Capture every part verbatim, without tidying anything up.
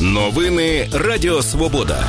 Новини Радіо Свобода.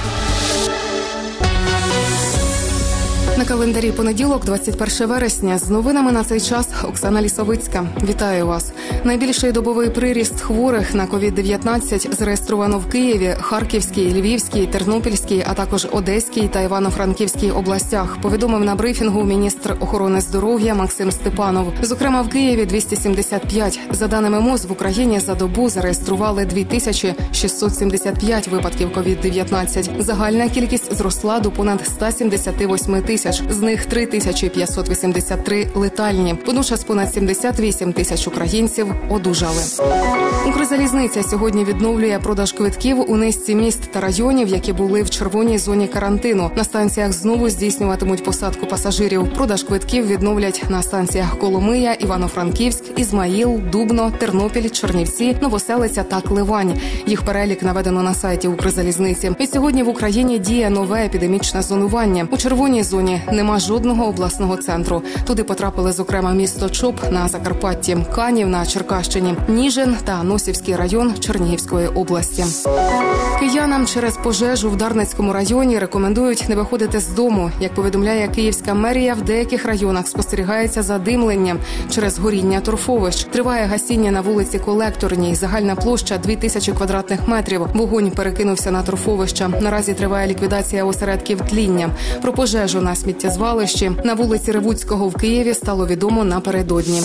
На календарі понеділок, двадцять перше вересня. З новинами на цей час Оксана Лісовицька. Вітаю вас. Найбільший добовий приріст хворих на ковід дев'ятнадцять зареєстровано в Києві, Харківській, Львівській, Тернопільській, а також Одеській та Івано-Франківській областях, повідомив на брифінгу міністр охорони здоров'я Максим Степанов. Зокрема, в Києві двісті сімдесят п'ять. За даними МОЗ, в Україні за добу зареєстрували дві тисячі шістсот сімдесят п'ять випадків ковід дев'ятнадцять. Загальна кількість зросла до понад ста сімдесяти восьми тисяч. З них три тисячі п'ятсот вісімдесят три летальні. Водночас понад сімдесят вісім тисяч українців одужали. Укрзалізниця сьогодні відновлює продаж квитків у низці міст та районів, які були в червоній зоні карантину. На станціях знову здійснюватимуть посадку пасажирів. Продаж квитків відновлять на станціях Коломия, Івано-Франківськ, Ізмаїл, Дубно, Тернопіль, Чернівці, Новоселиця та Кливань. Їх перелік наведено на сайті Укрзалізниці. І сьогодні в Україні діє нове епідемічне зонування. У червоній зоні нема жодного обласного центру. Туди потрапили, зокрема, місто Чоп на Закарпатті, Канів на Черкащині, Ніжин та Носівський район Чернігівської області. Киянам через пожежу в Дарницькому районі рекомендують не виходити з дому. Як повідомляє Київська мерія, в деяких районах спостерігається задимлення через горіння торфовищ. Триває гасіння на вулиці Колекторній. Загальна площа дві тисячі квадратних метрів. Вогонь перекинувся на торфовища. Наразі триває ліквідація осередків тління. Про пожежу на сміттєзвалищі на вулиці Ревуцького в Києві стало відомо напередодні.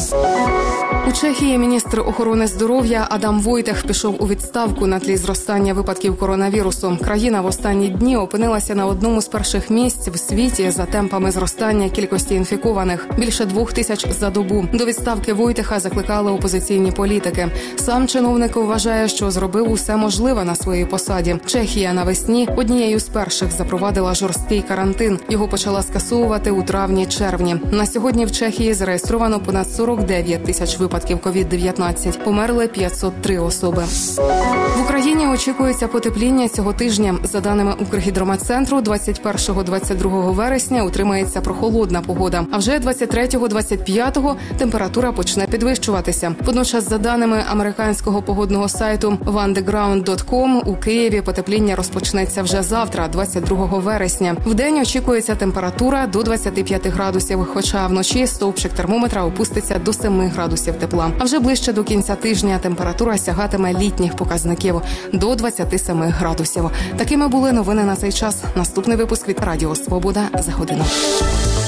У Чехії міністр охорони здоров'я Адам Войтех пішов у відставку на тлі зростання випадків коронавірусу. Країна в останні дні опинилася на одному з перших місць в світі за темпами зростання кількості інфікованих – більше двох тисяч за добу. До відставки Войтеха закликали опозиційні політики. Сам чиновник вважає, що зробив усе можливе на своїй посаді. Чехія навесні однією з перших запровадила жорсткий карантин. Його почала скасовувати у травні-червні. На сьогодні в Чехії зареєстровано понад сорок дев'ять тисяч випадків ковід дев'ятнадцять. Померли п'ятсот три особи. В Україні очікується потепління цього тижня. За даними Укргідрометцентру, двадцять першого - двадцять другого вересня утримається прохолодна погода. А вже двадцять третього - двадцять п'ятого температура почне підвищуватися. Водночас, за даними американського погодного сайту вандеграунд крапка ком, у Києві потепління розпочнеться вже завтра, двадцять другого вересня. Вдень очікується температура до двадцяти п'яти градусів, хоча вночі стовпчик термометра опуститься до семи градусів тепла. А вже ближче до кінця тижня температура сягатиме літніх показників – до двадцяти семи градусів. Такими були новини на цей час. Наступний випуск від Радіо Свобода за годину.